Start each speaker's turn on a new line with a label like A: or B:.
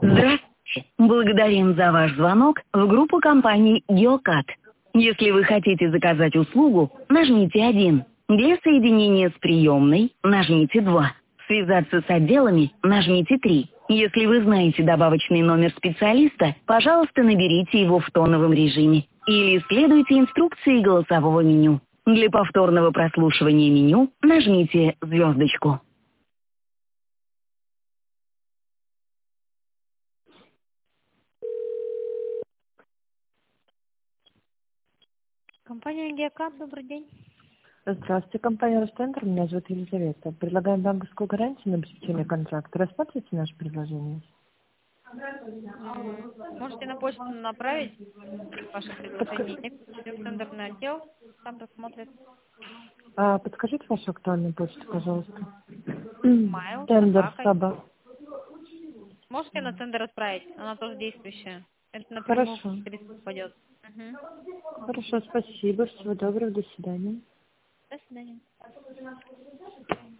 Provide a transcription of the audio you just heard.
A: Здравствуйте. Благодарим за ваш звонок в группу компании Geocat. Если вы хотите заказать услугу, нажмите 1. Для соединения с приемной нажмите 2. Связаться с отделами нажмите 3. Если вы знаете добавочный номер специалиста, пожалуйста, наберите его в тоновом режиме. Или следуйте инструкции голосового меню. Для повторного прослушивания меню нажмите звездочку. Компания Geocat, добрый день.
B: Здравствуйте, компания Ростендер, меня зовут Елизавета. Предлагаем банковскую гарантию на обеспечение контракта. Рассмотрите наше предложение.
A: Можете на почту направить ваше предложение. Я перешлю в тендерный отдел, там посмотрят.
B: Подскажите вашу актуальную почту, пожалуйста.
A: Mail,
B: Тендер
A: собака.
B: Саба.
A: Можете на тендер отправить? Она тоже действующая. Это напрямую
B: Хорошо.
A: пойдет.
B: Хорошо, спасибо. Всего доброго. До свидания.
A: До свидания.